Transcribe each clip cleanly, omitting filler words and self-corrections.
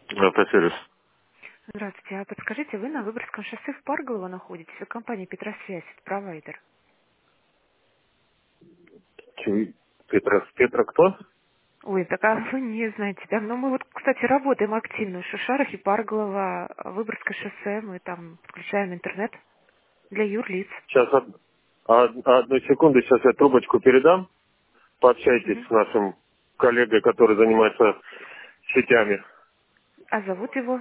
Автосервис. Здравствуйте. А подскажите, вы на Выборгском шоссе в Парголово находитесь? Вы компания Петросвязь, это провайдер. Петра кто? Ой, так а вы не знаете, да? Но мы вот, кстати, работаем активно в Шушарах и Парголово, Выборгское шоссе, мы там подключаем интернет для юрлиц. Сейчас, одну секунду, сейчас я трубочку передам. Пообщайтесь Мгм. с нашим коллегой, который занимается сетями. А зовут его?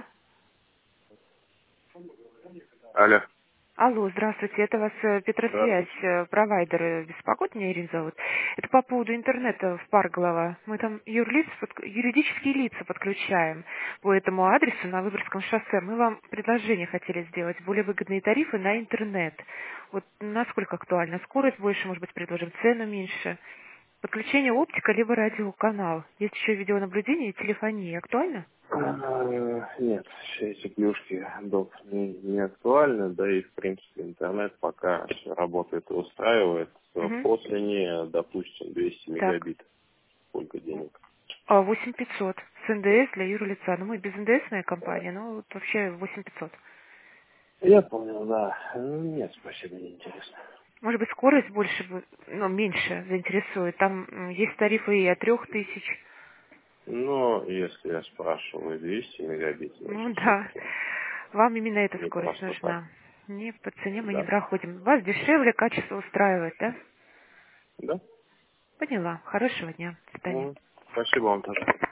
Алло. Алло, здравствуйте, это вас Петросвязь, Здравствуйте. провайдер беспокоит, меня Ирина зовут. Это по поводу интернета в Парголово. Мы там юридические лица подключаем по этому адресу на Выборгском шоссе. Мы вам предложение хотели сделать, более выгодные тарифы на интернет. Вот насколько актуально? Скорость больше, может быть, предложим, цену меньше. Подключение оптика, либо радиоканал. Есть еще видеонаблюдение и телефония. Актуально? Нет, все эти плюшки доп. Не актуальны, да и в принципе интернет пока работает и устраивает. Угу. После не, допустим, 200 Так. мегабит. Сколько денег? 8500 с НДС для юрлица. Ну, мы без НДСная компания, но вот вообще 8500. Я понял, да. Нет, спасибо, не интересно. Может быть, скорость больше, ну, меньше заинтересует. Там есть тарифы и от 3000. Ну, если я спрашиваю 200 мегабит, Ну значит, да, все-таки вам именно эта не скорость просто так. нужна. Не по цене мы не Да. проходим. Вас дешевле, качество устраивает, да? Да? Поняла. Хорошего дня. До свидания. Спасибо вам тоже.